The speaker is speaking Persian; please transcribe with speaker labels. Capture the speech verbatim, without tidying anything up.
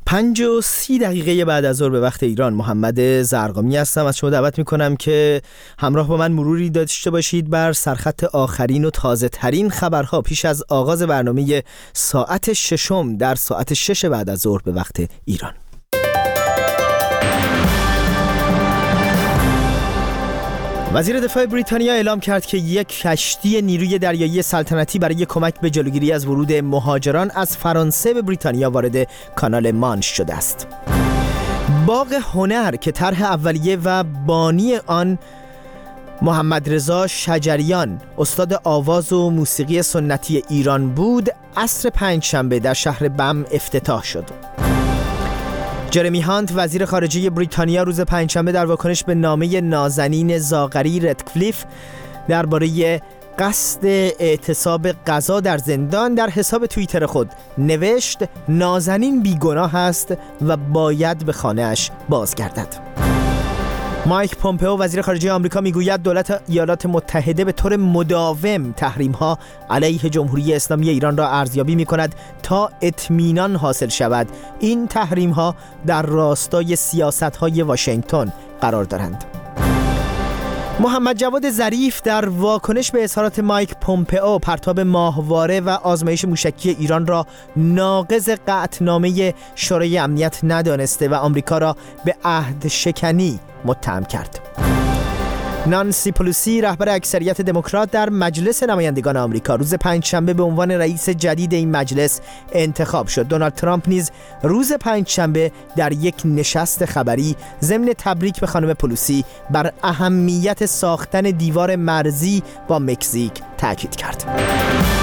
Speaker 1: پنج و سی دقیقه بعد از ظهر به وقت ایران، محمد زرقامی هستم. از شما دعوت میکنم که همراه با من مروری داشته باشید بر سرخط آخرین و تازه ترین خبرها پیش از آغاز برنامه ساعت ششم در ساعت شش بعد از ظهر به وقت ایران. وزیر دفاع بریتانیا اعلام کرد که یک کشتی نیروی دریایی سلطنتی برای کمک به جلوگیری از ورود مهاجران از فرانسه به بریتانیا وارد کانال مانش شده است. باغ هنر که طرح اولیه و بانی آن محمد رضا شجریان استاد آواز و موسیقی سنتی ایران بود، عصر پنجشنبه در شهر بم افتتاح شد. جرمی هانت وزیر خارجه بریتانیا روز پنجشنبه در واکنش به نامه نازنین زاغری رتکلیف درباره قصد اعتصاب غزا در زندان در حساب توییتر خود نوشت نازنین بیگناه است و باید به خانه‌اش بازگردد. مایک پومپئو وزیر خارجه آمریکا میگوید دولت ایالات متحده به طور مداوم تحریم‌ها علیه جمهوری اسلامی ایران را ارزیابی می‌کند تا اطمینان حاصل شود این تحریم‌ها در راستای سیاست‌های واشنگتن قرار دارند. محمد جواد ظریف در واکنش به اظهارات مایک پومپئو پرتاب ماهواره و آزمایش موشکی ایران را ناقض قطعنامه شورای امنیت ندانسته و آمریکا را به عهد شکنی متهم کرد. نانسی پلوسی رهبر اکثریت دموکرات در مجلس نمایندگان آمریکا روز پنجشنبه به عنوان رئیس جدید این مجلس انتخاب شد. دونالد ترامپ نیز روز پنجشنبه در یک نشست خبری ضمن تبریک به خانم پلوسی بر اهمیت ساختن دیوار مرزی با مکزیک تاکید کرد.